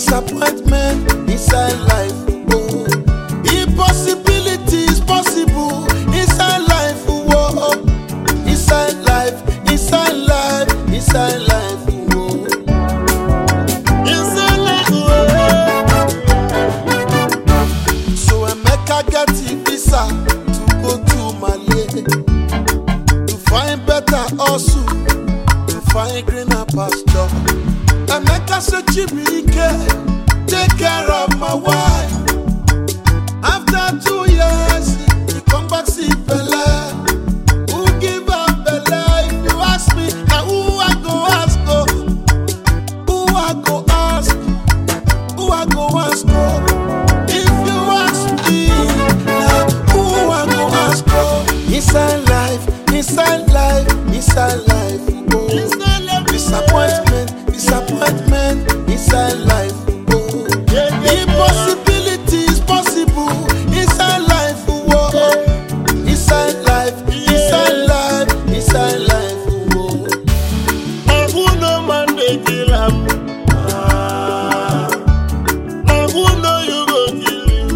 disappointment inside life. Oh, impossibility is possible inside life. Oh, inside life, inside life, inside life. Oh, inside life. Oh. So Emeka get the visa to go to Mali to find better hustle, to find greener pasture. Emeka say Chibike, take care of my wife. After 2 years, he come back see Bella. Who give her Bella? If you ask me, now who I go ask? Oh? Who I go ask? Who I go ask? Oh? If you ask me, now who I go ask? Oh? Inside life, inside life, inside life. Oh. Disappointment, disappointment inside life. Oh. Impossibility is possible inside life. Oh. Inside life, inside life, inside life. Oh. Now who know man they kill him? Now who know you go kill him?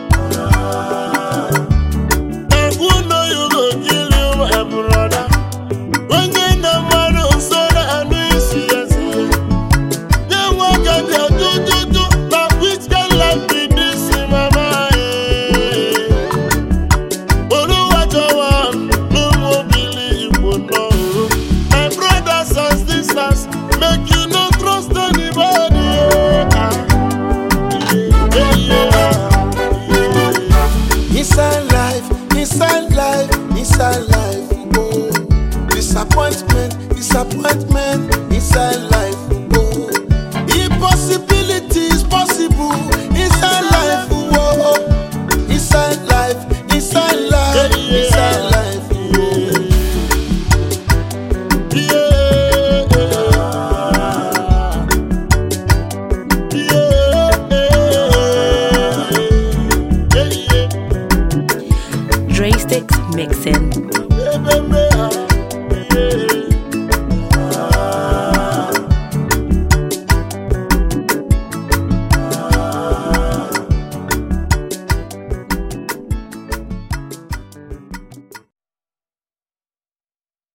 Now who know you go kill him, my brother? When you know man on so that I know you see us. They walk out there, do. Now which can life be this in my mind? But who watch your one? No more believe, but no. My brothers and sisters, make you no trust anybody. Inside life, inside life, inside life. Oh, disappointment, disappointment inside life. Oh, impossibility is possible inside life. Oh, inside life, inside life, inside life. Dre Sticks mixing.